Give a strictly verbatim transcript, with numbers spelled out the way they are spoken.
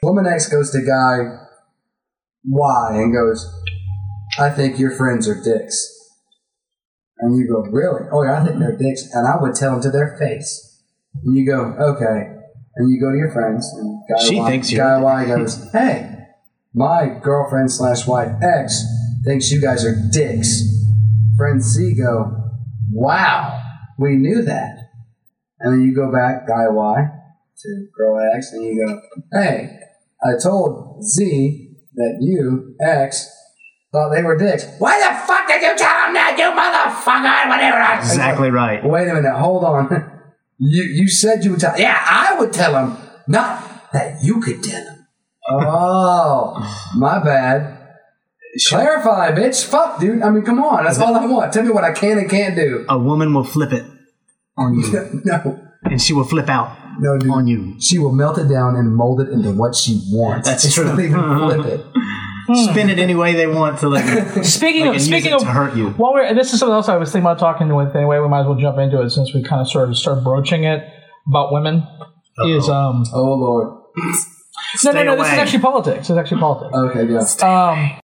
Woman X goes to guy Y and goes, I think your friends are dicks. And you go, really? Oh, yeah, I think they're dicks. And I would tell them to their face. And you go, okay. And you go to your friends. And guy she Y, thinks guy you're Y goes, hey, my girlfriend slash wife X thinks you guys are dicks. Friend Z go, wow, we knew that. And then you go back, guy Y, to girl X, and you go, hey, I told Z that you, X, thought they were dicks. Why the fuck did you tell him that, you motherfucker? Whatever. Exactly right. Wait a minute, hold on. You you said you would tell. Yeah, I would tell him, not that you could tell him. Oh, my bad. Clarify, bitch. Fuck, dude. I mean, come on. That's all I want. Tell me what I can and can't do. A woman will flip it on you. No. And she will flip out no, dude. on you. She will melt it down and mold it into what she wants. That's It's true. not even flip it. Spin it any way they want to like. Speaking like, of speaking use it of to hurt you. While we're this is something else I was thinking about talking with. Anyway, we might as well jump into it since we kind of sort of start broaching it about women. Uh-oh. Is um oh Lord. no no no. This is actually politics. It's actually politics. Okay, yeah. Um.